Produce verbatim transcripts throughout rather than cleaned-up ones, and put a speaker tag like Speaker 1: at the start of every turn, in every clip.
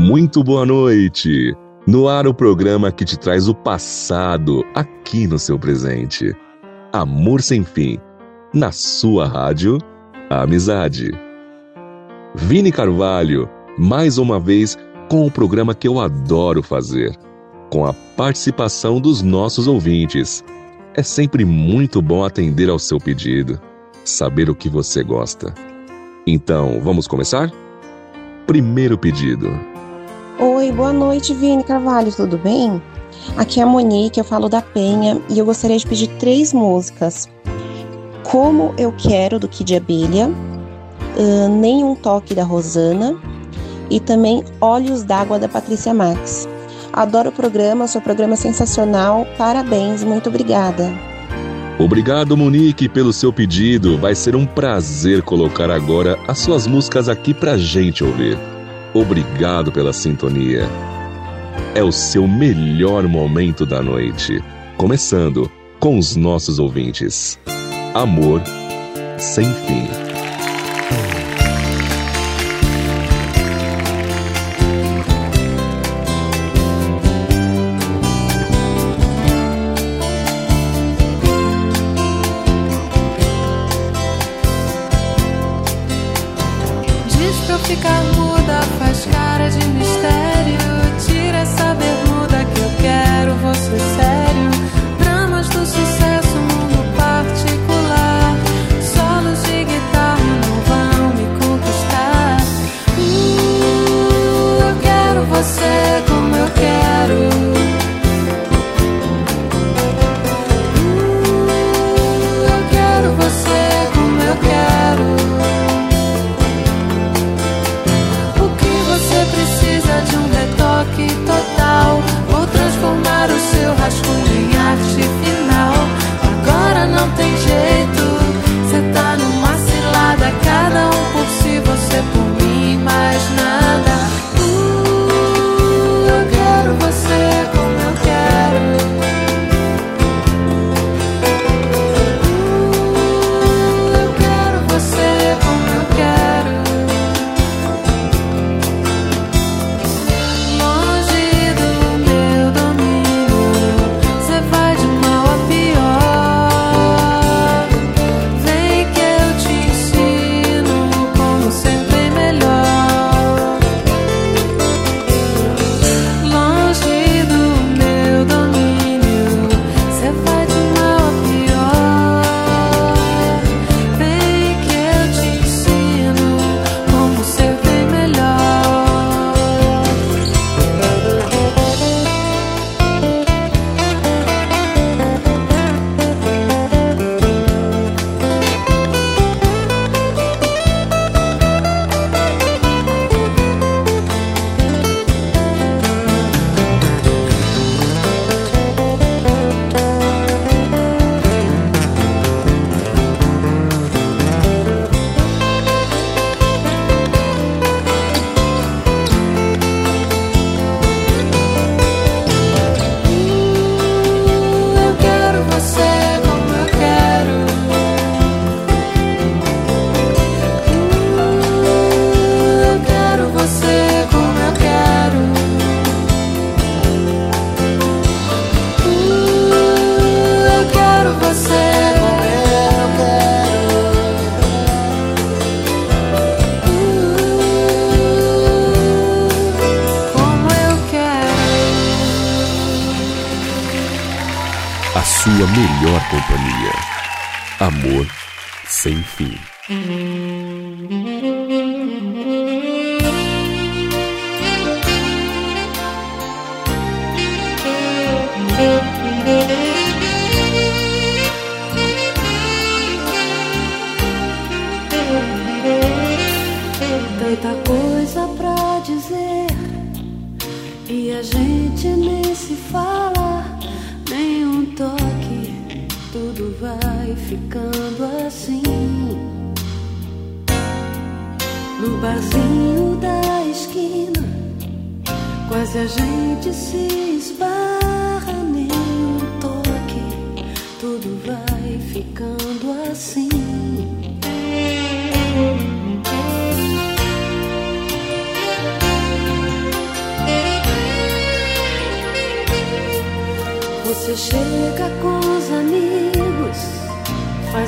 Speaker 1: Muito boa noite! No ar o programa que te traz o passado aqui no seu presente. Amor Sem Fim, na sua rádio, a amizade. Vini Carvalho, mais uma vez com o programa que eu adoro fazer, com a participação dos nossos ouvintes. É sempre muito bom atender ao seu pedido, saber o que você gosta. Então, vamos começar? Primeiro pedido.
Speaker 2: Oi, boa noite, Vini Carvalho, tudo bem? Aqui é a Monique, eu falo da Penha e eu gostaria de pedir três músicas. Como Eu Quero, do Kid Abelha, uh, Nenhum Toque, da Rosana, e também Olhos d'Água, da Patrícia Max. Adoro o programa, seu programa é sensacional, parabéns, muito obrigada.
Speaker 1: Obrigado, Monique, pelo seu pedido. Vai ser um prazer colocar agora as suas músicas aqui pra gente ouvir. Obrigado pela sintonia. É o seu melhor momento da noite. Começando com os nossos ouvintes. Amor Sem Fim. Sua melhor companhia. Amor Sem Fim.
Speaker 3: Tanta coisa pra dizer e a gente nem se fala, nem um toque, tudo vai ficando assim. No barzinho da esquina, quase a gente se esbarra, nem um toque, tudo vai ficando assim.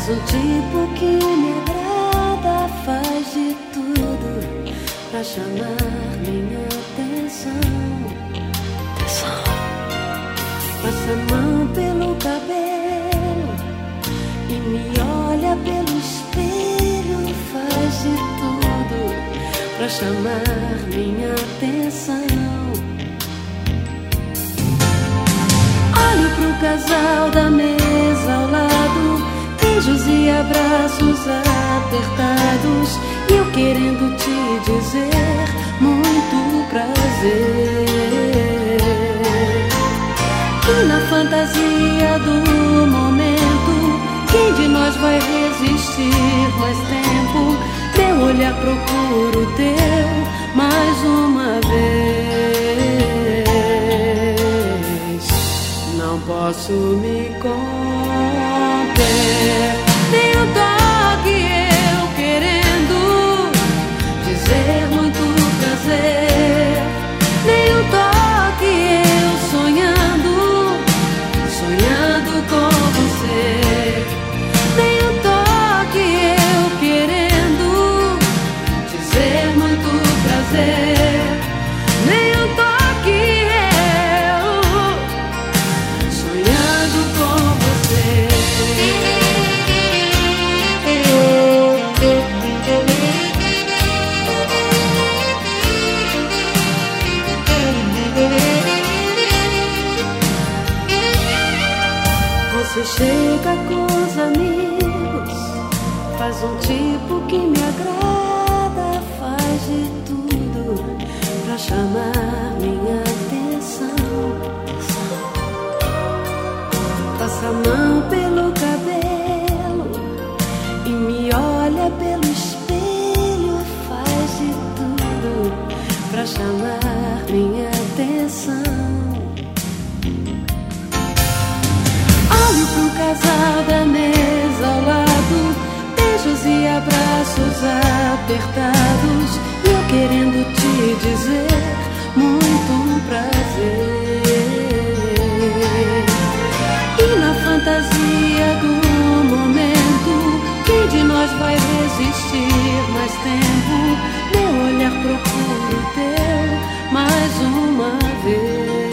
Speaker 3: Mas um tipo que me agrada faz de tudo pra chamar minha atenção. Atenção. Passa a mão pelo cabelo e me olha pelo espelho. Faz de tudo pra chamar minha atenção. Olho pro casal da mesa ao lado, beijos e abraços apertados, e eu querendo te dizer muito prazer. E na fantasia do momento, quem de nós vai resistir mais tempo? Meu olhar procura o teu mais uma vez. Não posso me conter, nem o toque eu querendo dizer muito prazer, nem o toque eu sonhando, sonhando com você, nem o toque eu querendo dizer muito prazer, nem o toque eu sonhando com você. Você chega com os amigos, faz um tipo que me agrada, faz de tudo pra chamar minha atenção. Passa a mão pelo cabelo e me olha pelo espelho, faz de tudo pra chamar minha atenção. Olho pro casal da mesa ao lado, beijos e abraços apertados, e eu querendo te dizer muito prazer. E na fantasia do momento, quem de nós vai resistir mais tempo? Meu olhar procura o teu mais uma vez.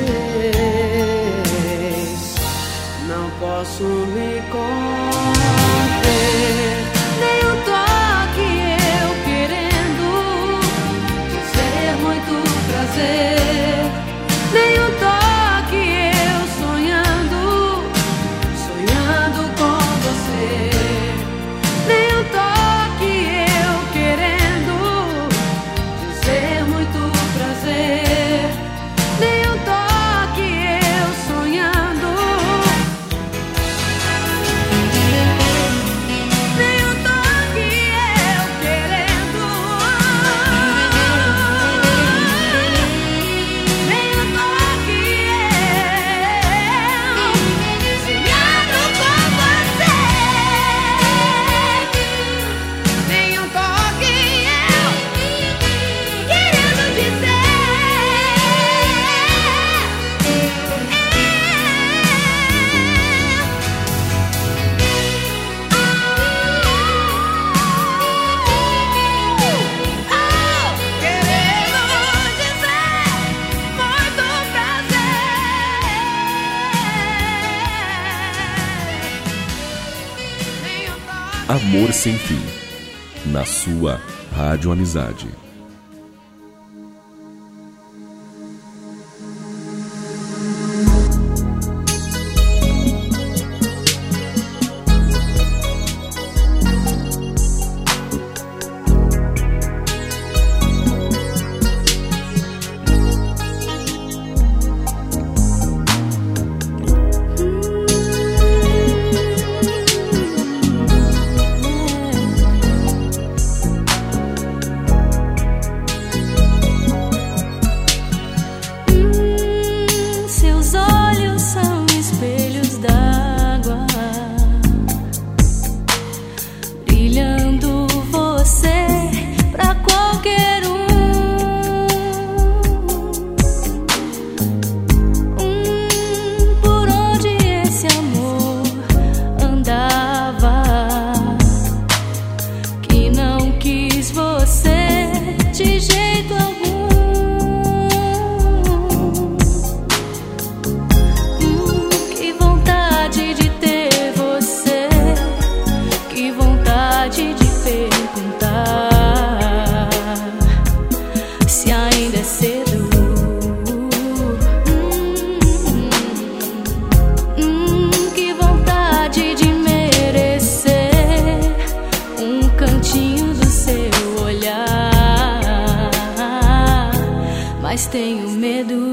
Speaker 3: Não posso me conter, nem o toque eu querendo dizer muito prazer, nem o toque eu sonhando, sonhando com você, nem o toque eu querendo dizer muito prazer, nem o toque eu sonhando.
Speaker 1: Amor Sem Fim, na sua Rádio Amizade.
Speaker 3: vontade de perguntar se ainda é cedo. Hum, hum, que vontade de merecer um cantinho do seu olhar, mas tenho medo.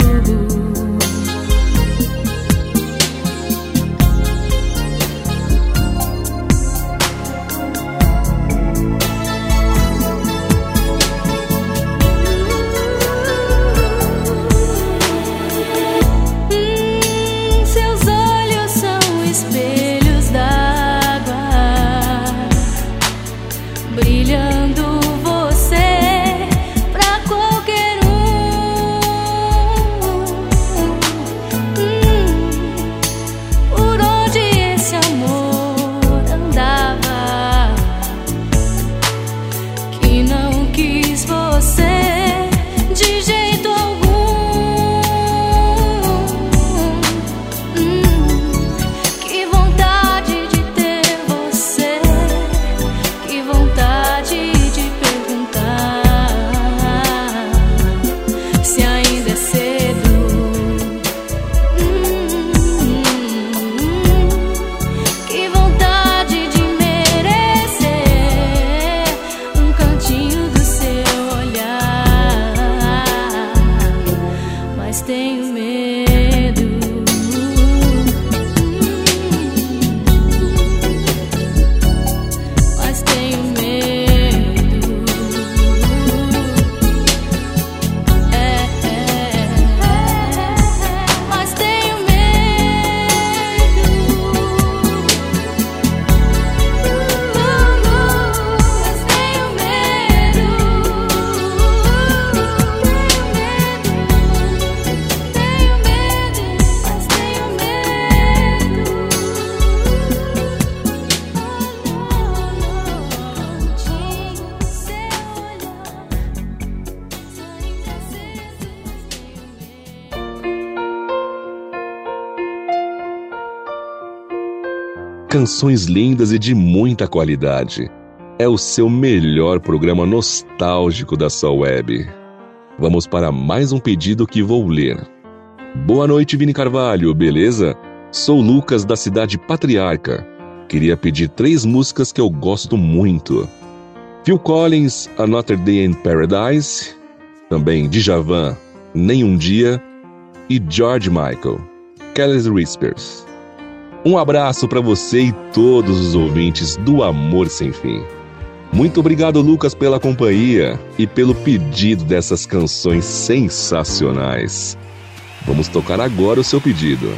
Speaker 1: Canções lindas e de muita qualidade. É o seu melhor programa nostálgico da sua web. Vamos para mais um pedido que vou ler. Boa noite, Vini Carvalho, beleza? Sou Lucas, da cidade Patriarca. Queria pedir três músicas que eu gosto muito. Phil Collins, Another Day in Paradise. Também Djavan, Nem Um Dia. E George Michael, Careless Whispers. Um abraço para você e todos os ouvintes do Amor Sem Fim. Muito obrigado, Lucas, pela companhia e pelo pedido dessas canções sensacionais. Vamos tocar agora o seu pedido.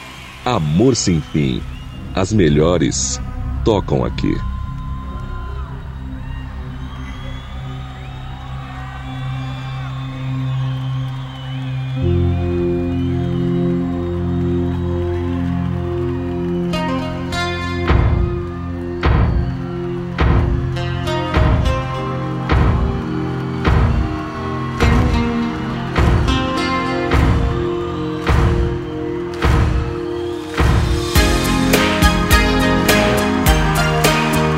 Speaker 1: Amor Sem Fim. As melhores tocam aqui.
Speaker 3: Thank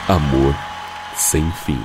Speaker 1: Amor sem fim.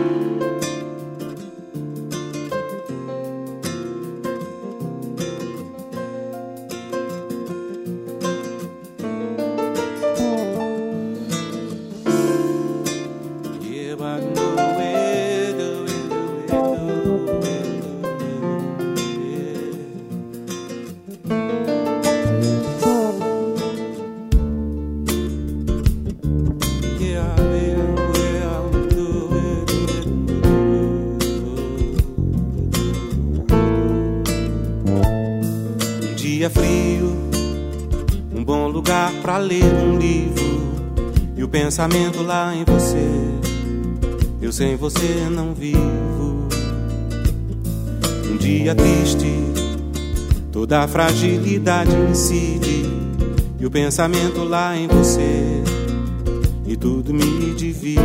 Speaker 4: Pensamento lá em você, eu sem você não vivo. Um dia triste, toda a fragilidade incide, e o pensamento lá em você, e tudo me divide.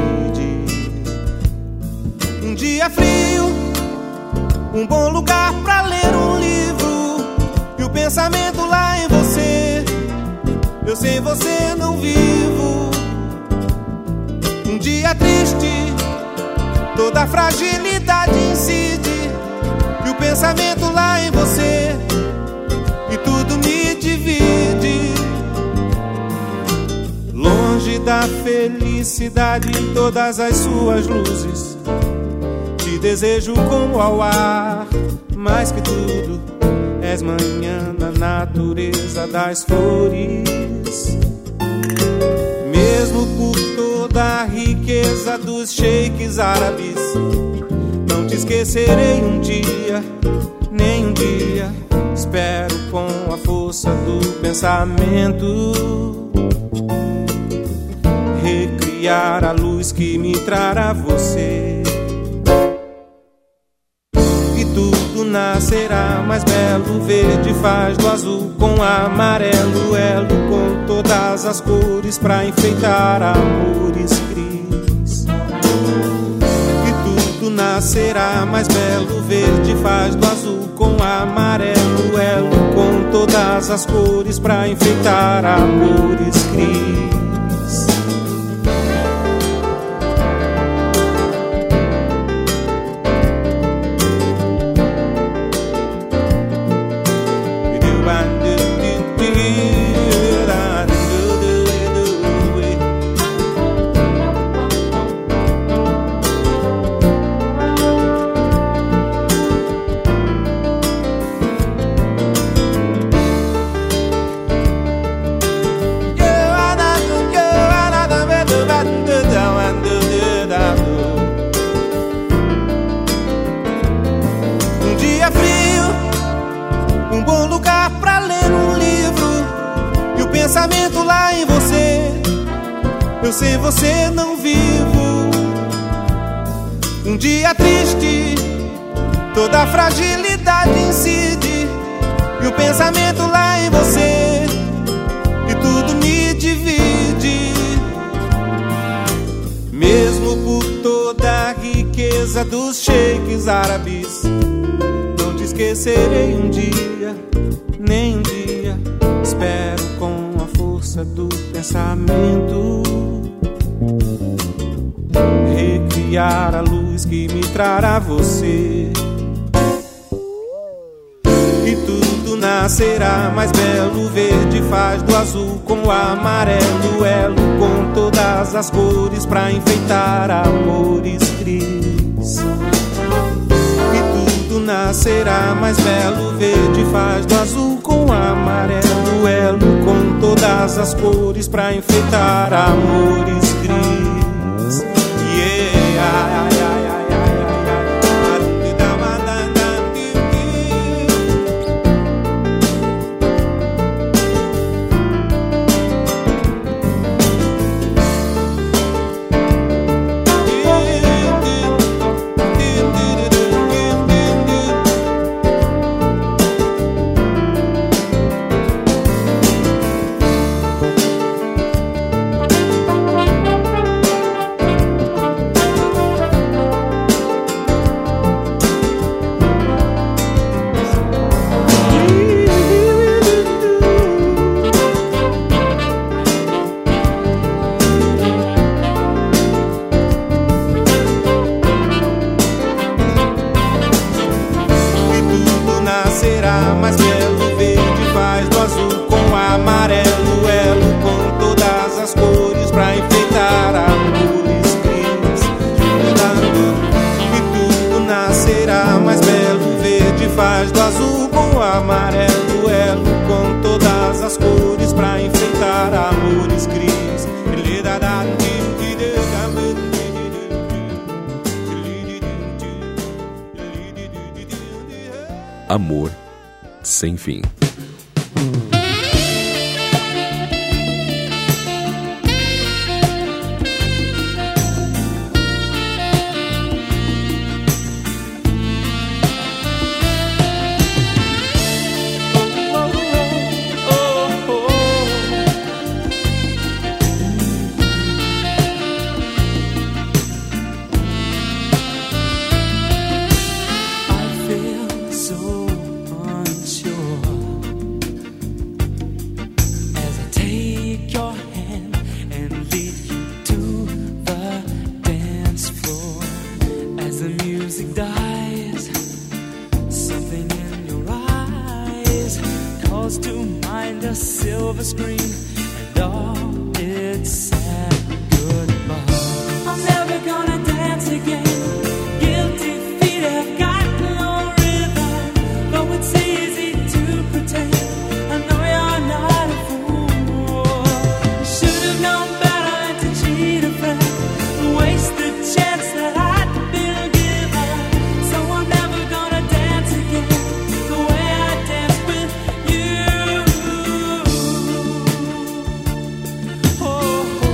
Speaker 4: Um dia frio, um bom lugar pra ler um livro, e o pensamento lá em você, eu sem você não vivo. Um dia triste, toda a fragilidade incide, e o pensamento lá em você, e tudo me divide. Longe da felicidade em todas as suas luzes, te desejo como ao ar, mais que tudo, és manhã na natureza das flores. Mesmo por toda a riqueza dos sheiks árabes, não te esquecerei um dia, nem um dia. Espero com a força do pensamento recriar a luz que me trará você. E tudo nascerá mais belo, verde faz do azul com amarelo, elo com todas as cores pra enfeitar amores cris. E tudo nascerá mais belo, verde faz do azul com amarelo, elo com todas as cores pra enfeitar amores cris. Pensamento lá em você, eu sem você não vivo. Um dia triste, toda a fragilidade incide, e o pensamento lá em você, e tudo me divide. Mesmo por toda a riqueza dos sheiks árabes, não te esquecerei um dia, nem um dia. Espero com a força do pensamento recriar a luz que me trará você. E tudo nascerá mais belo, verde faz do azul com o amarelo, elo com todas as cores pra enfeitar amores cris. E tudo nascerá mais belo, verde faz do azul com o amarelo, elo com todas as cores pra enfeitar amores cris. Yeah, yeah, yeah. azul com o amarelo, elo com todas as cores pra enfeitar amores cris.
Speaker 1: Amor sem fim.
Speaker 3: Oh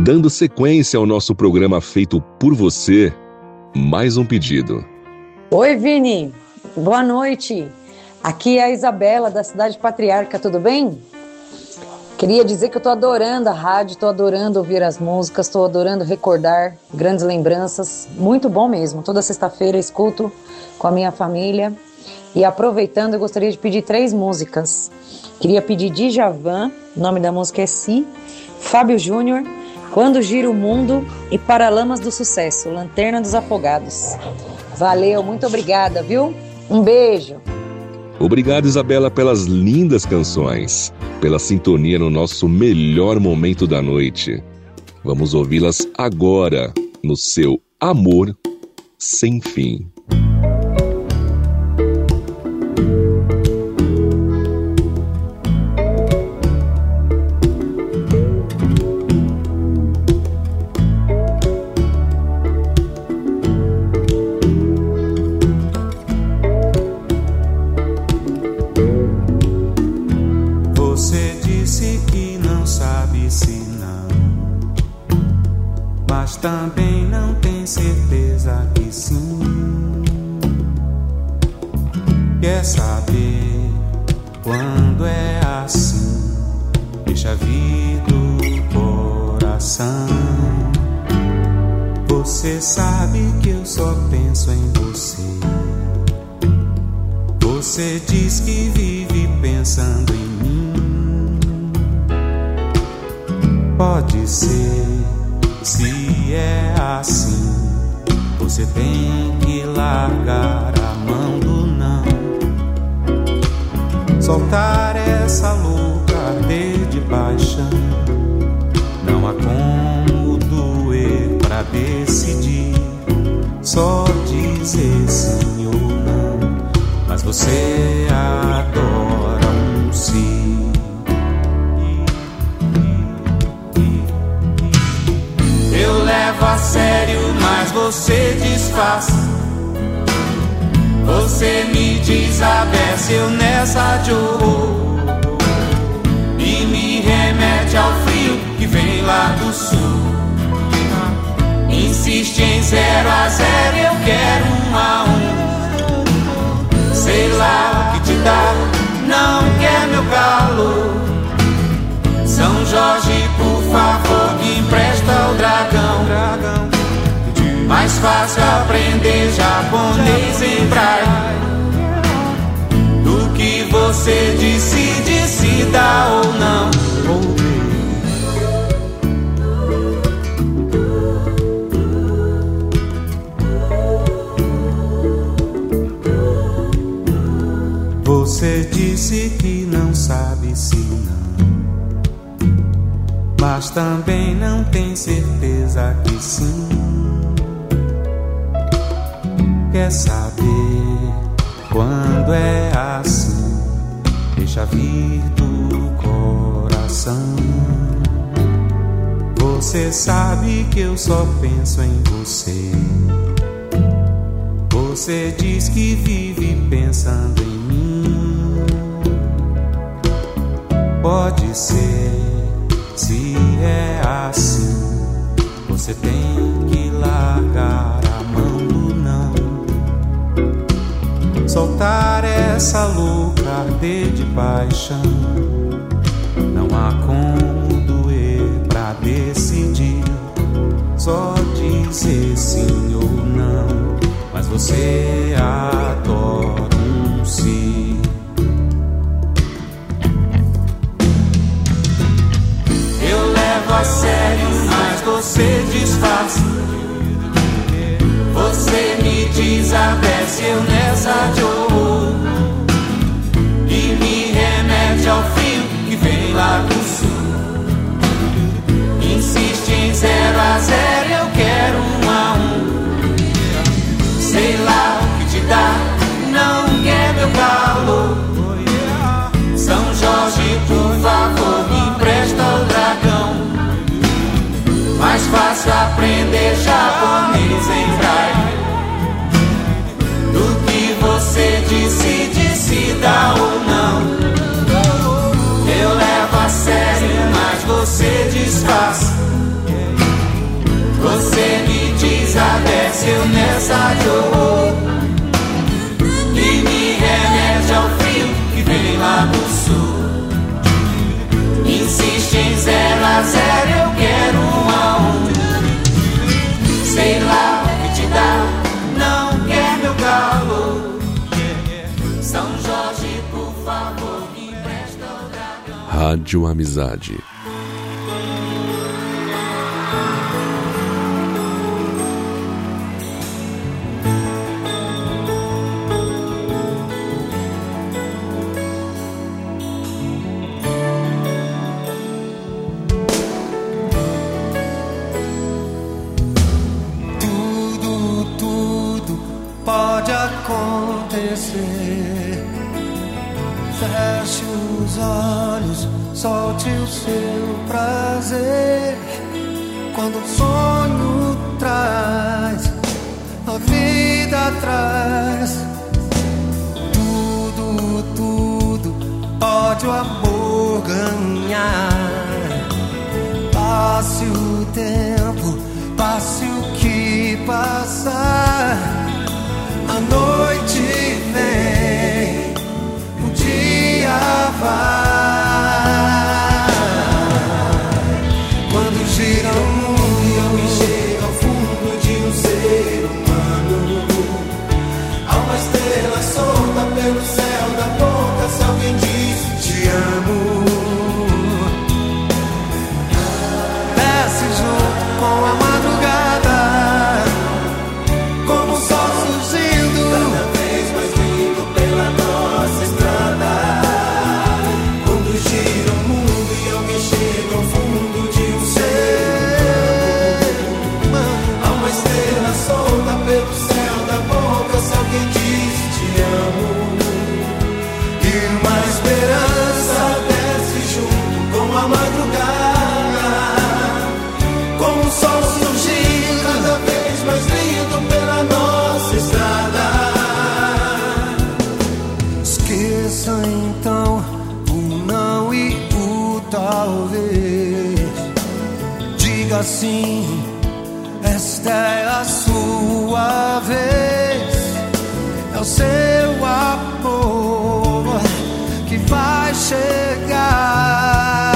Speaker 1: Dando sequência ao nosso programa feito por você, mais um pedido.
Speaker 5: Oi, Vini. Boa noite. Aqui é a Isabela, da Cidade Patriarca, tudo bem? Queria dizer que eu tô adorando a rádio, tô adorando ouvir as músicas, tô adorando recordar grandes lembranças. Muito bom mesmo. Toda sexta-feira escuto com a minha família. E aproveitando, eu gostaria de pedir três músicas. Queria pedir Djavan, o nome da música é Si, Fábio Júnior, Quando Gira o Mundo e Paralamas do Sucesso, Lanterna dos Afogados. Valeu, muito obrigada, viu? Um beijo.
Speaker 1: Obrigado, Isabela, pelas lindas canções, pela sintonia no nosso melhor momento da noite. Vamos ouvi-las agora, no seu Amor Sem Fim.
Speaker 4: Também não tem certeza que sim. Quer saber quando é assim? Deixa vir do coração. Você sabe que eu só penso em você. Você diz que vive pensando em mim. Pode ser. Se é assim, você tem que largar a mão do não. Soltar essa louca arder de paixão. Não há como doer pra decidir. Só dizer sim ou não. Mas você adora um sim. Eu levo a sério, mas você disfarça. Você me desabece, eu nessa de horror. E me remete ao frio que vem lá do sul. Insiste em zero a zero, eu quero um a um. Sei lá o que te dá, não quer meu calor. São Jorge, por favor, me empresta o dragão. Mais fácil aprender japonês em braille do que você decide se dá ou não. Você disse que não sabe se não, mas também não tem certeza que sim. Quer saber quando é assim? Deixa vir do coração. Você sabe que eu só penso em você. Você diz que vive pensando em mim. Pode ser, se é assim, você tem que largar a mão do não. Soltar essa louca arder de paixão. Não há como doer pra decidir. Só dizer sim ou não. Mas você adora um sim. Eu levo a sério, mas você disfarça. Você me desabece, eu nessa de horror. E me remete ao frio que vem lá do sul. Insiste em zero a zero, eu quero um a um. Sei lá o que te dá, não quer meu calor. São Jorge, por favor, me empresta o dragão. Mais fácil aprender japonês em braille do que você decide se dá ou não. Eu levo a sério, mas você disfarça. desespero nessa de horror que me remete ao frio que vem lá do sul. Insiste em zero a zero, eu quero um a um. Sei lá o que te dá, não quer meu calor. São Jorge, por favor, me empresta o dragão.
Speaker 1: Rádio Amizade.
Speaker 6: Feche os olhos, solte o seu prazer. Quando o sonho traz, a vida traz. Tudo, tudo pode o amor ganhar. Passe o tempo, passe o que passar. A noite vem, o dia vai. Quando gira o mundo e alguém chega ao fundo de um ser humano, há uma estrela solta pelo céu da boca. Se alguém diz te amo, desce junto com a madrugada, como o sol surgindo, cada vez mais lindo pela nossa estrada. Quando gira o mundo e alguém chega ao fundo de um ser humano, há uma estrela solta pelo céu da boca. Se alguém diz te amo, e uma esperança desce junto com a madrugada, como o sol surgindo, cada vez mais lindo pela nossa estrada. Esqueça então o não e o talvez. Diga sim, esta é a sua vez. É o seu amor que vai chegar.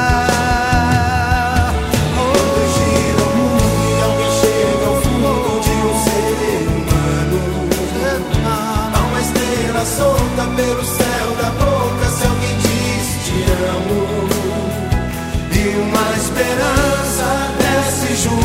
Speaker 6: Quando gira o mundo e alguém chega ao fundo de um ser humano, há uma estrela solta pelo céu da boca. Se alguém diz te amo, e uma esperança desce junto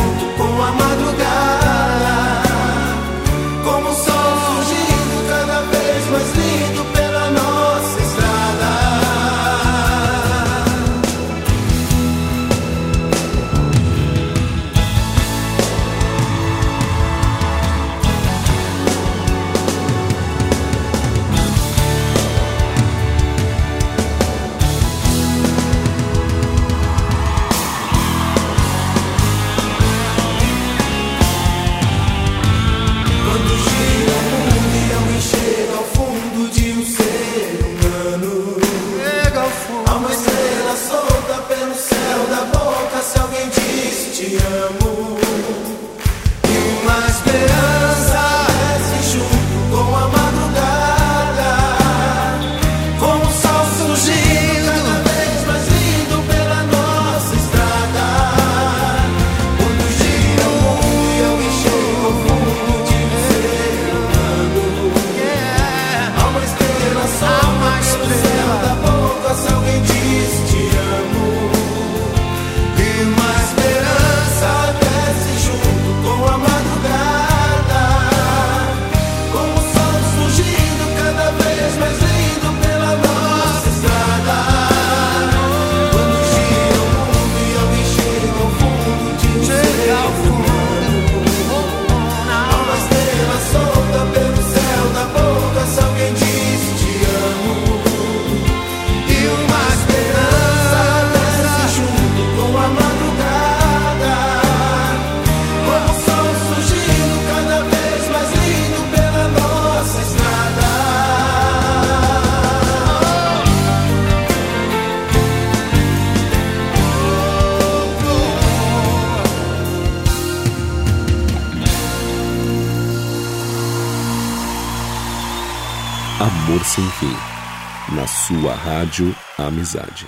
Speaker 1: Amor Sem Fim, na sua rádio Amizade.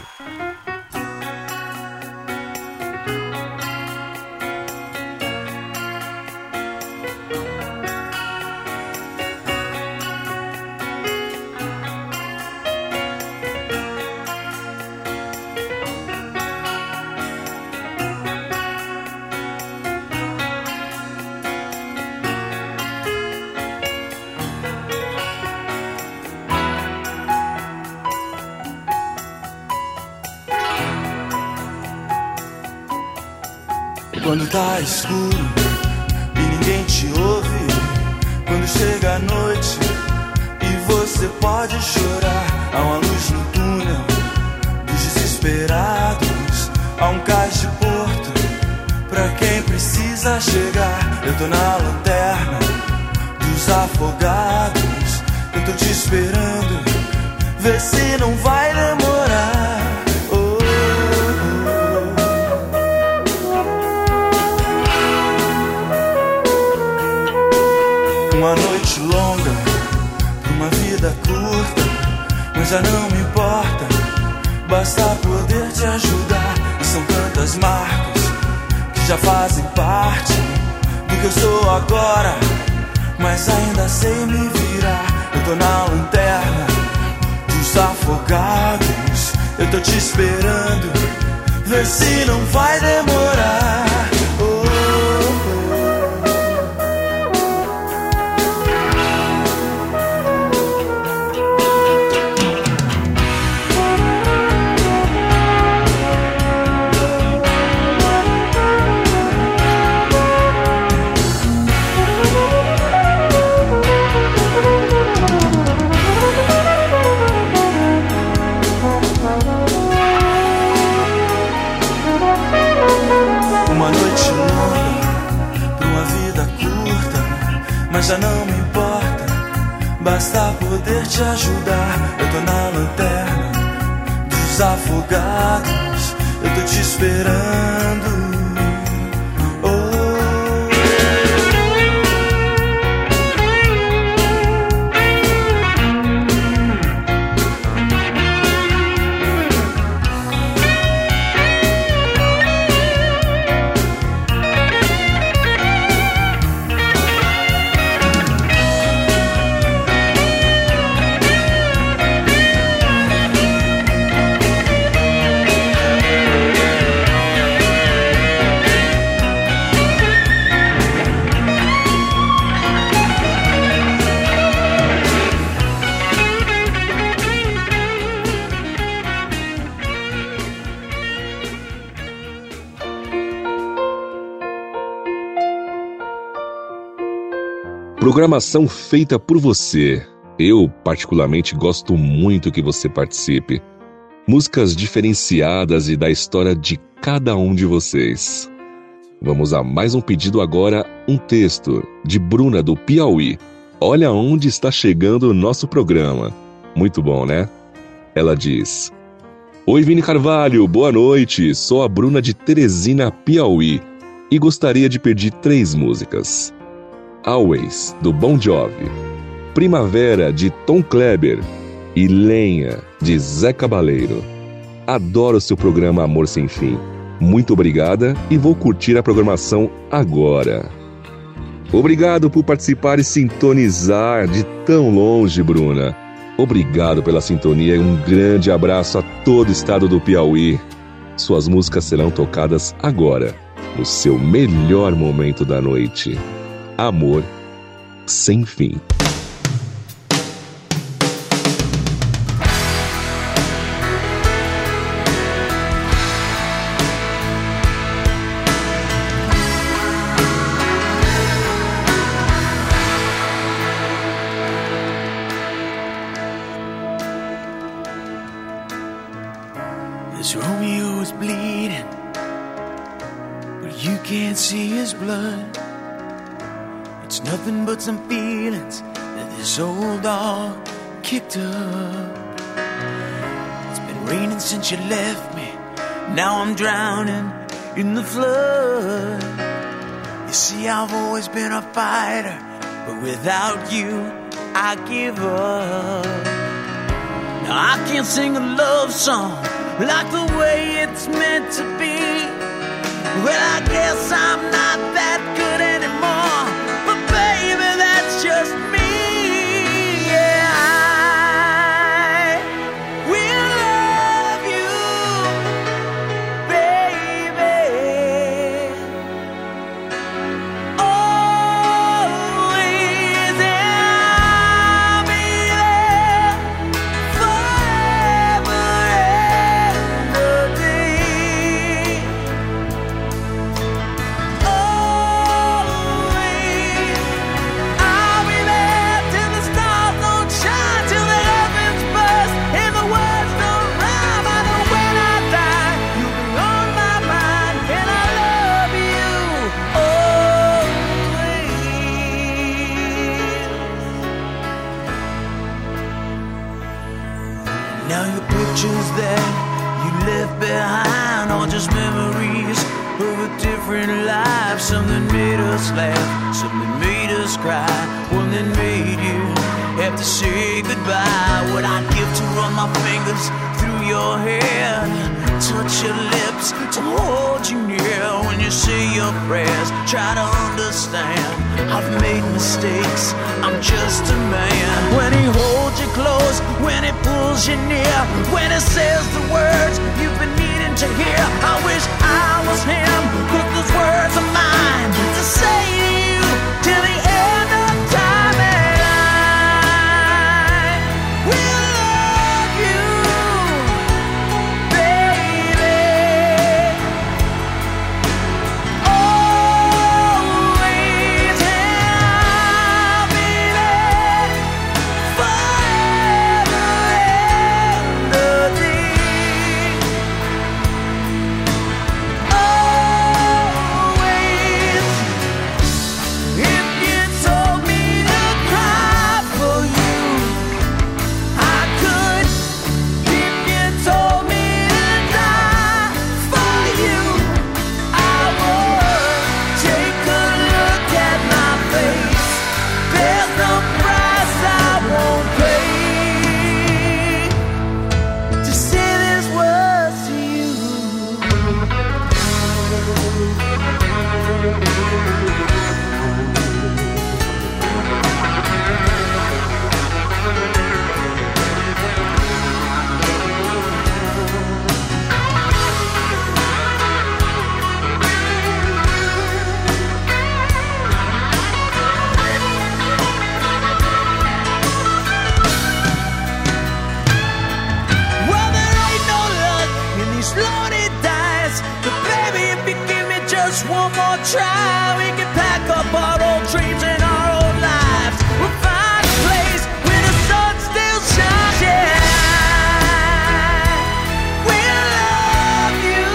Speaker 6: Quando tá escuro e ninguém te ouve, quando chega a noite e você pode chorar, há uma luz no túnel dos desesperados, há um cais de porto pra quem precisa chegar. Eu tô na lanterna dos afogados, eu tô te esperando, vê se não vai demorar. Uma noite longa, uma vida curta, mas já não me importa, basta poder te ajudar. E são tantas marcas que já fazem parte do que eu sou agora, mas ainda sei me virar. Eu tô na lanterna dos afogados, eu tô te esperando, vê se não vai demorar. Mas já não me importa, basta poder te ajudar. Eu tô na lanterna dos afogados, eu tô te esperando.
Speaker 1: Programação feita por você. Eu, particularmente, gosto muito que você participe. Músicas diferenciadas e da história de cada um de vocês. Vamos a mais um pedido agora, um texto de Bruna do Piauí. Olha onde está chegando o nosso programa. Muito bom, né? Ela diz: Oi, Vini Carvalho, boa noite. Sou a Bruna de Teresina, Piauí, e gostaria de pedir três músicas. Always, do Bon Jovi, Primavera, de Tom Kleber e Lenha, de Zé Cabaleiro. Adoro seu programa Amor Sem Fim. Muito obrigada e vou curtir a programação agora. Obrigado por participar e sintonizar de tão longe, Bruna. Obrigado pela sintonia e um grande abraço a todo o estado do Piauí. Suas músicas serão tocadas agora, no seu melhor momento da noite. Amor Sem Fim.
Speaker 6: This Romeo is bleeding, but you can't see his blood. It's nothing but some feelings that this old dog kicked up. It's been raining since you left me, now I'm drowning in the flood. You see, I've always been a fighter, but without you,
Speaker 7: I give up. Now I can't sing a love song like the way it's meant to be. Well, I guess I'm not that good anymore, but baby, that's just me. Yeah, I will love you, baby, always, and I'll be there forever and a day. Always, I'll be there till the stars don't shine, till the heavens burst and the words don't rhyme. I know when I die, you'll be on my mind, and I love you always. Now your pictures that you left behind are just memories of a different life. Something made us laugh, something made us cry, one that made you have to say goodbye. What I'd give to run my fingers through your hair, touch your lips, to hold you near when you say your prayers. Try to understand, I've made mistakes, I'm just a man. When he holds you close, when he pulls you near, when he says the words you've been needing to hear, I wish I was him, 'cause those words are mine to say to you till the end of time. And I will love you, baby, always, and I'll be there forever and a day. Always, if you told me to cry for you, I could. If you told me to die for you, I would. Take a look at my face, there's no price I won't pay to say these words to you. Well, there ain't no luck in these loaded dice, but baby, if you give me just one more try, we can pack up our old dreams and our old lives. We'll find a place where the sun still shines. Yeah, we'll love you,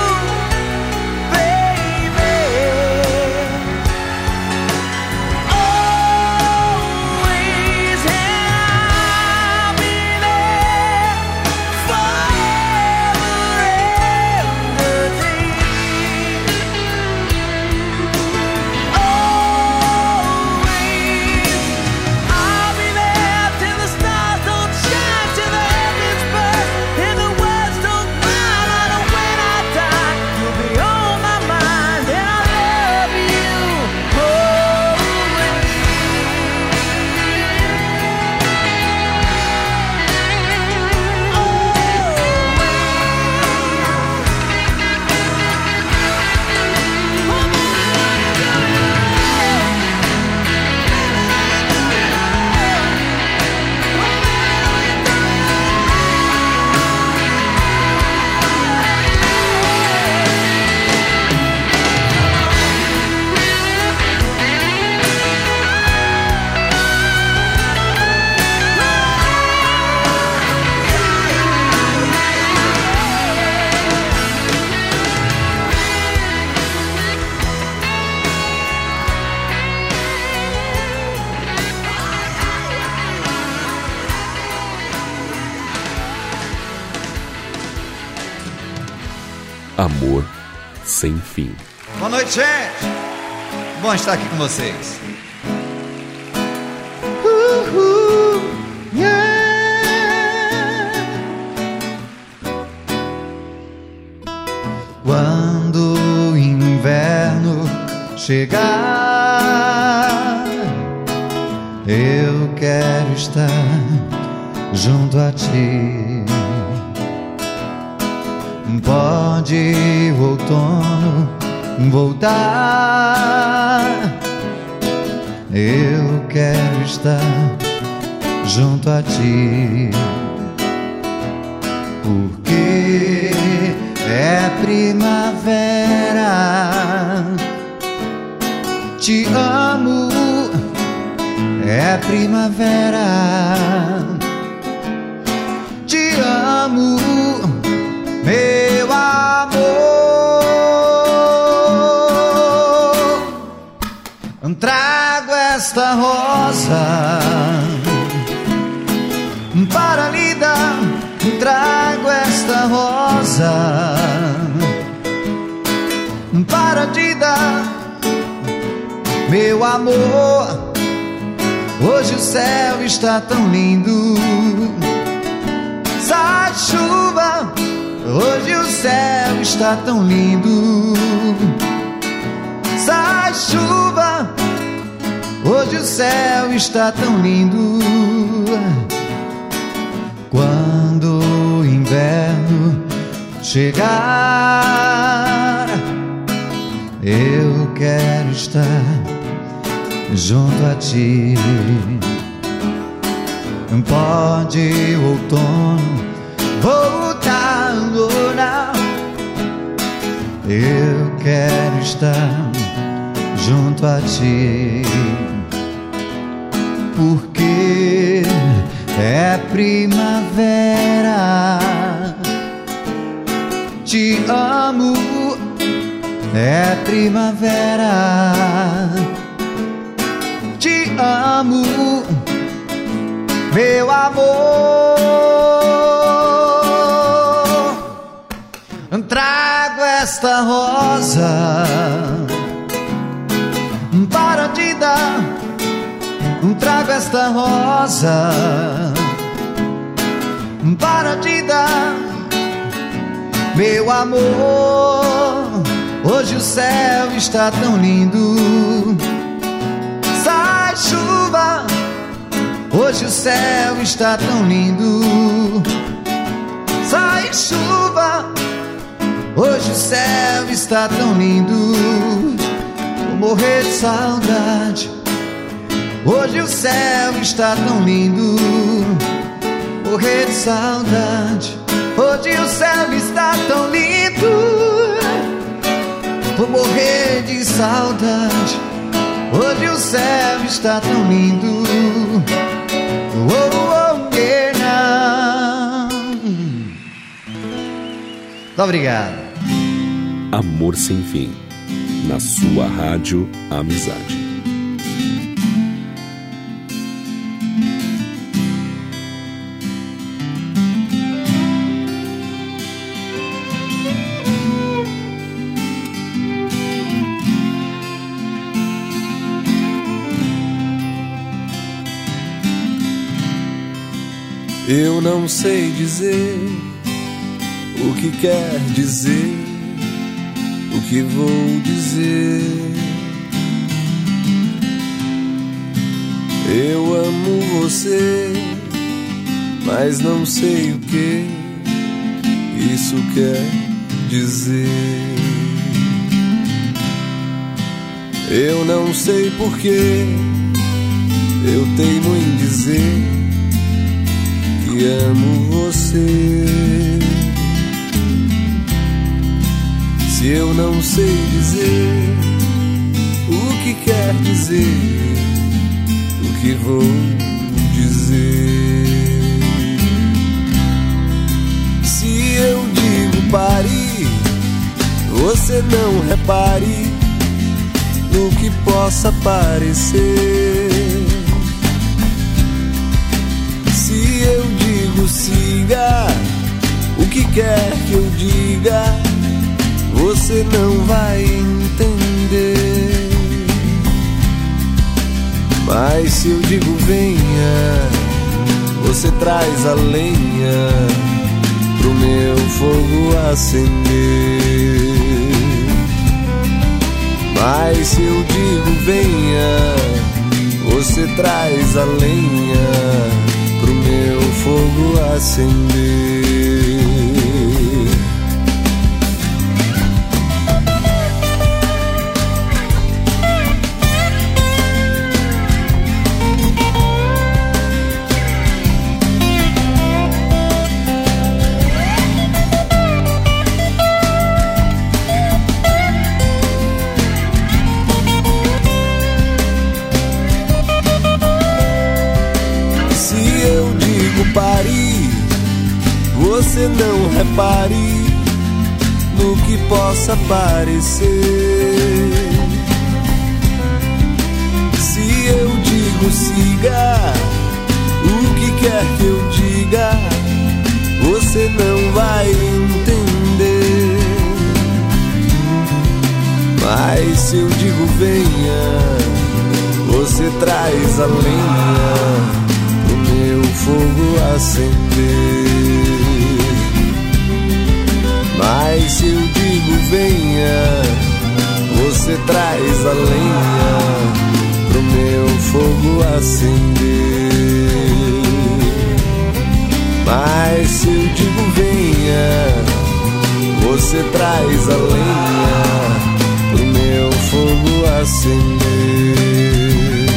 Speaker 7: baby, always, and I'll be there forever and a day. Always, I'll be there till the stars don't shine, till the heavens burst and the words don't rhyme. I know when I die, you'll be on my mind, and I love you
Speaker 1: Amor sem fim.
Speaker 8: Boa noite, gente. Bom estar aqui com vocês. Uhul. chegar, eu quero estar junto a ti. Pode o outono voltar, eu quero estar junto a ti, porque é primavera. Te amo, é primavera. Te amo, meu amor. Trago esta rosa para lhe dar. Trago esta rosa para te dar, meu amor. Hoje o céu está tão lindo. Sai chuva, hoje o céu está tão lindo. Sai chuva, hoje o céu está tão lindo. Quando o inverno chegar, eu quero estar junto a ti. Pode o outono voltar, não. Eu quero estar junto a ti, porque é primavera. Te amo, é primavera. Te amo, meu amor. Trago esta rosa para te dar. Trago esta rosa para te dar, meu amor. Hoje o céu está tão lindo. Sai chuva, hoje o céu está tão lindo. Sai chuva, hoje o céu está tão lindo. Vou morrer de saudade. Hoje o céu está tão lindo. Morrer de saudade. Hoje o céu está tão lindo. Vou morrer de saudade. Hoje o céu está tão lindo. Oh, oh, yeah. Muito obrigado.
Speaker 1: Amor Sem Fim, na sua rádio Amizade.
Speaker 4: Eu não sei dizer o que quer dizer, o que vou dizer. Eu amo você, mas não sei o que isso quer dizer. Eu não sei porquê eu teimo em dizer que amo você. Se eu não sei dizer o que quer dizer, o que vou dizer? Se eu digo pare, você não repare no que possa parecer. Se eu digo siga, o que quer que eu diga, você não vai entender. Mas se eu digo venha, você traz a lenha pro meu fogo acender.
Speaker 6: Mas se eu digo venha, você traz a lenha pro meu fogo acender. Você não repare no que possa parecer. Se eu digo siga, o que quer que eu diga, você não vai entender. Mas se eu digo venha, você traz a lenha pro meu fogo acender. Mas se eu digo venha, você traz a lenha pro meu fogo acender. Mas se eu digo venha, você traz a lenha pro meu fogo acender.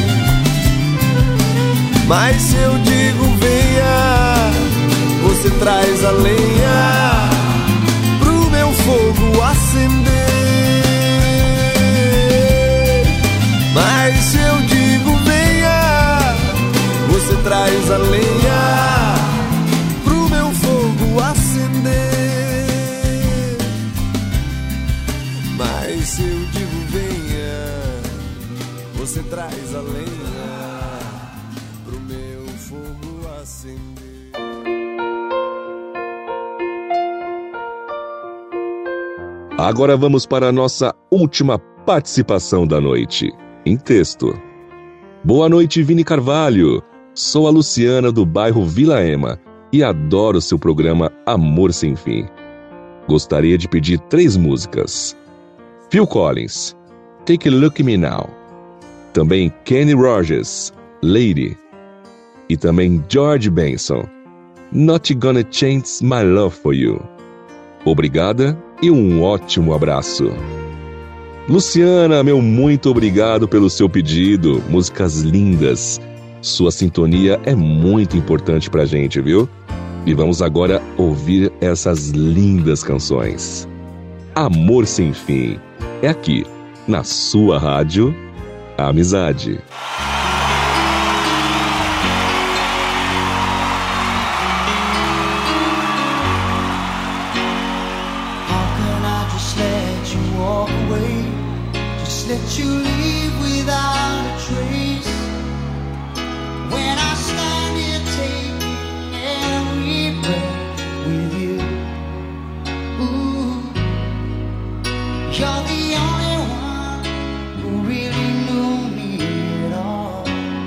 Speaker 6: Mas se eu digo venha, você traz a lenha pro meu fogo acender. Mas se eu digo venha, você traz a lenha pro meu fogo acender. Mas se eu digo venha, você traz a lenha pro meu fogo acender.
Speaker 1: Agora vamos para a nossa última participação da noite, em texto. Boa noite, Vini Carvalho. Sou a Luciana do bairro Vila Ema e adoro seu programa Amor Sem Fim. Gostaria de pedir três músicas. Phil Collins, Take a Look at Me Now. Também Kenny Rogers, Lady. E também George Benson, Not Gonna Change My Love For You. Obrigada e um ótimo abraço. Luciana, meu muito obrigado pelo seu pedido. Músicas lindas. Sua sintonia é muito importante pra gente, viu? E vamos agora ouvir essas lindas canções. Amor Sem Fim é aqui, na sua rádio Amizade.
Speaker 9: Let you leave without a trace. When I stand here taking every breath with you, ooh, you're the only one who really knew me at all.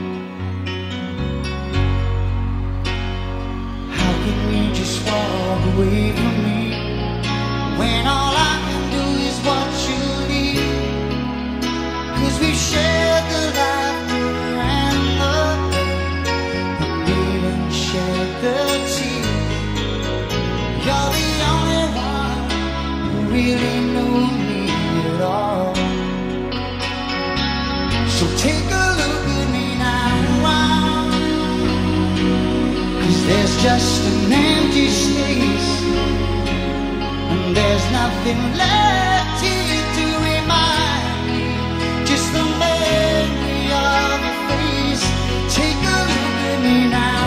Speaker 9: How can we just walk away from me when all I can do is watch you leave? 'Cause we shared the laughter and the pain, and even shared the tears. You're the only one who really knew me at all. So take a look at me now, 'cause there's just an empty space, and there's nothing left here to remind. Just the memory of your face. Take a look at me now,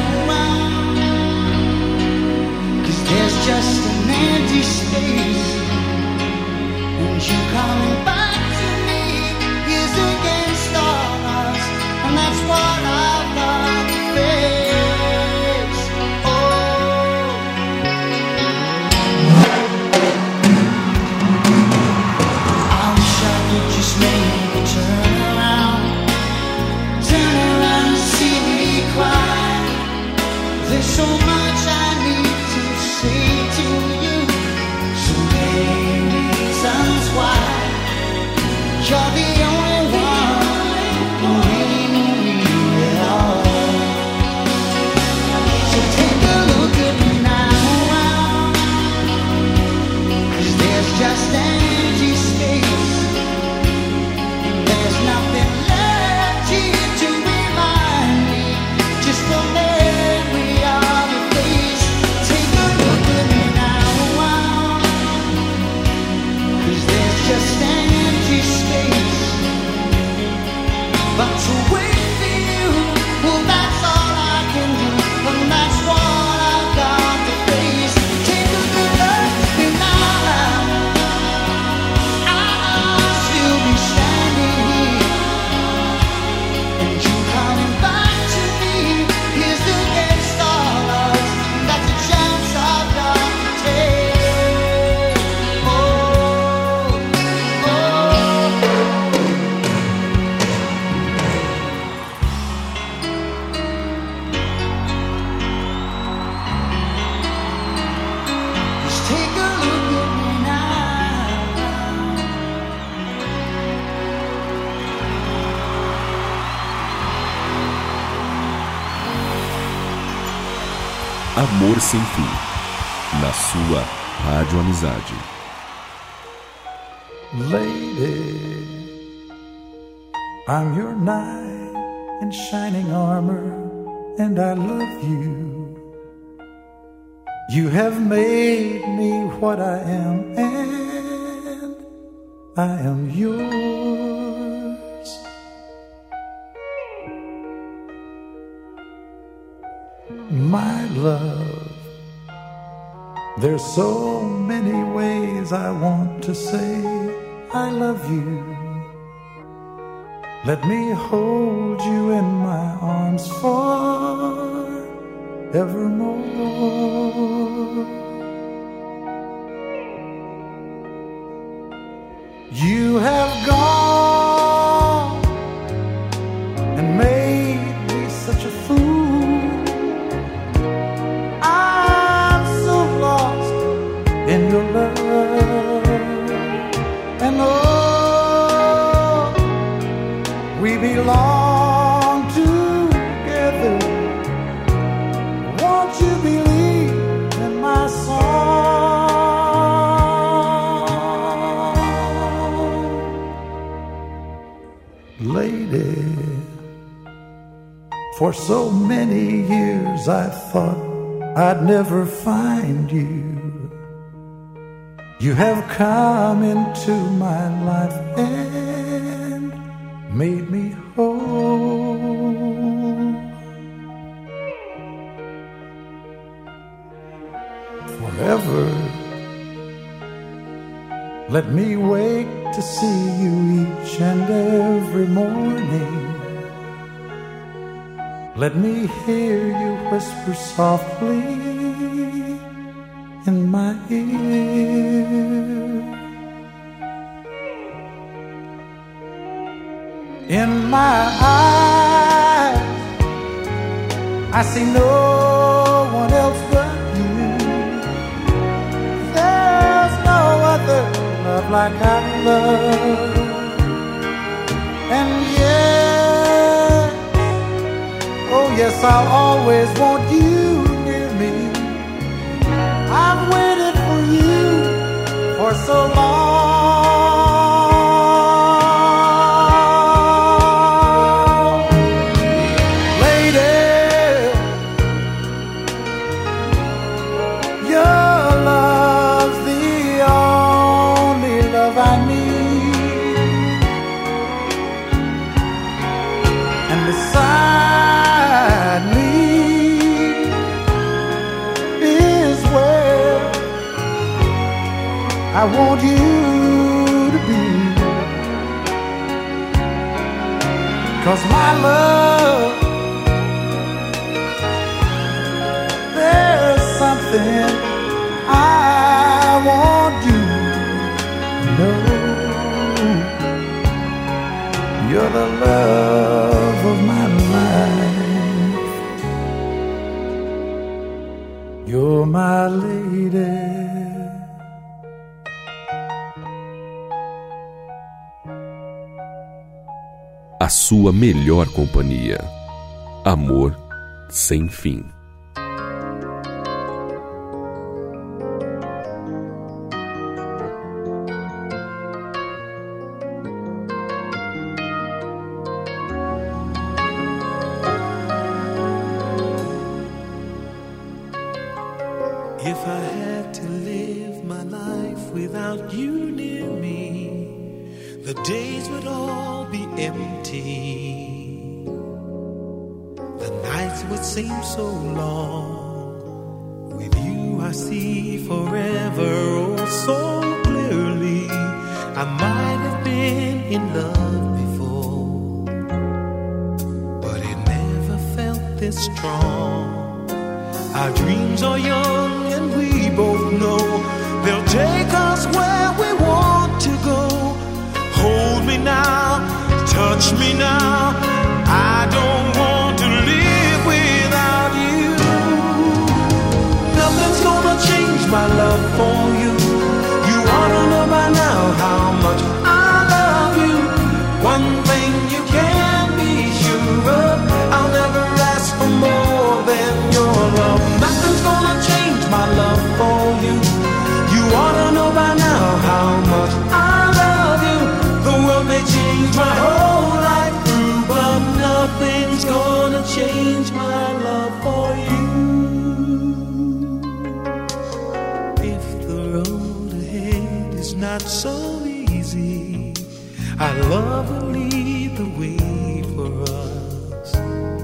Speaker 9: 'cause there's just an empty space, and you coming back to me is against all odds, and that's what I've got to face. Oh, I wish I could just make turn around, turn around and see me cry. There's so much I need to say to you, so many reasons why. You're the
Speaker 1: Amor Sem Fim, na sua Rádio Amizade.
Speaker 10: Lady, I'm your knight in shining armor, and I love you. You have made me what I am, and I am yours. My love, there's so many ways I want to say I love you. Let me hold you in my arms forevermore. You have gone and made me such a fool. I'm so lost in your love, and oh, we belong together. Won't you believe in my song? Lady, for so many years I thought I'd never find you. You have come into my life and made me whole. Forever, let me wake to see you each and every morning. Let me hear you whisper softly in my ear. In my eyes, I see no one else but you. There's no other love like I love. And yes, oh yes, I'll always want you near me. I've waited for you for so long. Lady, your love's the only love I need. And beside me is where I want you to be. 'Cause my love, there's something I want you to know. You're the love of my life. You're my lady.
Speaker 1: A sua melhor companhia. Amor Sem Fim.
Speaker 6: If I had to live my life without you near me, the days would all be empty. The nights would seem so long. With you I see forever oh so clearly. I might have been in love before, but it never felt this strong. Our dreams are young and we both know they'll take us where we want to go. Hold me now, touch me now. I don't want to live without you. Nothing's gonna change my love for you. You ought to know by now how much I love you. One thing you can be sure of, I'll never ask for more than your love. Nothing's gonna
Speaker 4: Our love will lead the way for us,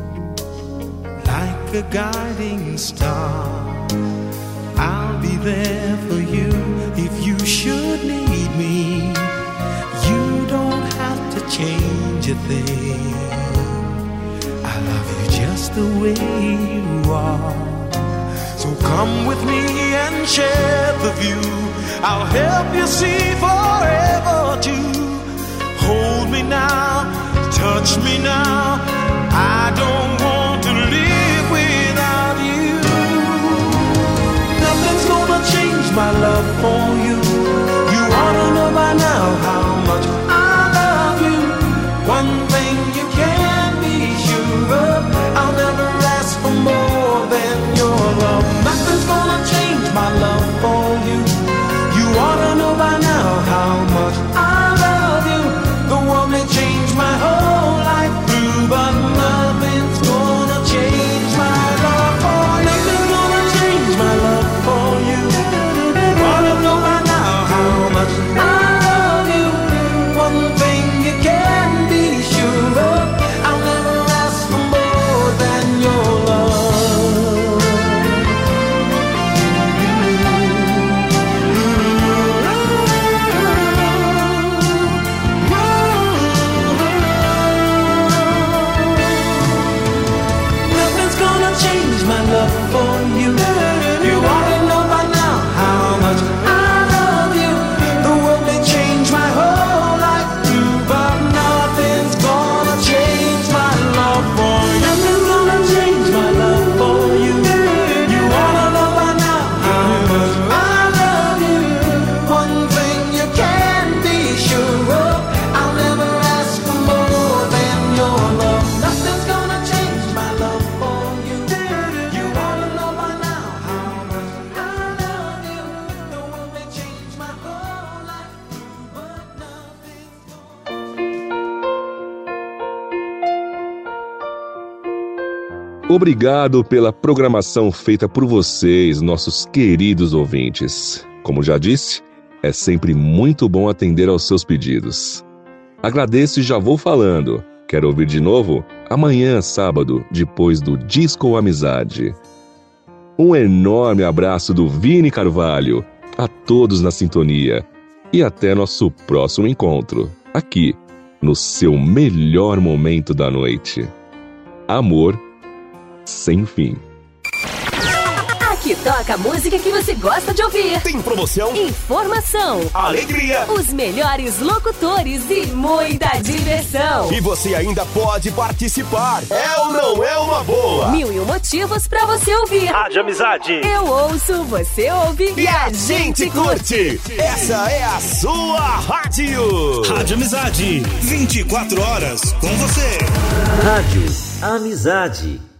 Speaker 4: like a guiding star. I'll be there for you if you should need me. You don't have to change a thing. I love you just the way you are. So come with me and share the view. I'll help you see forever too. Hold me now, touch me now. I don't want to live without you. Nothing's gonna change my love for you. You ought to know by now how much I love you. One thing you can be sure of, I'll never ask for more than your love. Nothing's gonna change my love for you. You ought to know by now how much I love you. The world may change my whole life through, but nothing's gonna change my love for you. Nothing's gonna change my love for you. You ought to know by now how much I love you. One thing you can be sure of, I'll never ask for more than your love. Love for you. You ought to know by now how much I love you. The world may change my whole life through, but nothing's gonna change my love for you. Nothing's gonna change my love for you. You ought to know by now how much I love you. One thing you can be sure of, I'll never ask for more than your love. Nothing's gonna change my love for you.
Speaker 1: Obrigado pela programação feita por vocês, nossos queridos ouvintes. Como já disse, é sempre muito bom atender aos seus pedidos. Agradeço e já vou falando. Quero ouvir de novo? Amanhã, sábado, depois do Disco Amizade. Um enorme abraço do Vini Carvalho, a todos na sintonia. E até nosso próximo encontro, aqui, no seu melhor momento da noite. Amor sem fim.
Speaker 11: Aqui toca a música que você gosta de ouvir.
Speaker 12: Tem promoção,
Speaker 11: informação,
Speaker 12: alegria,
Speaker 11: os melhores locutores e muita diversão.
Speaker 12: E você ainda pode participar. É ou não é uma boa?
Speaker 11: Mil e um motivos pra você ouvir.
Speaker 12: Rádio Amizade.
Speaker 11: Eu ouço, você ouve
Speaker 12: e, e a gente curte. Essa é a sua rádio.
Speaker 13: Rádio Amizade. vinte e quatro horas com você.
Speaker 14: Rádio Amizade.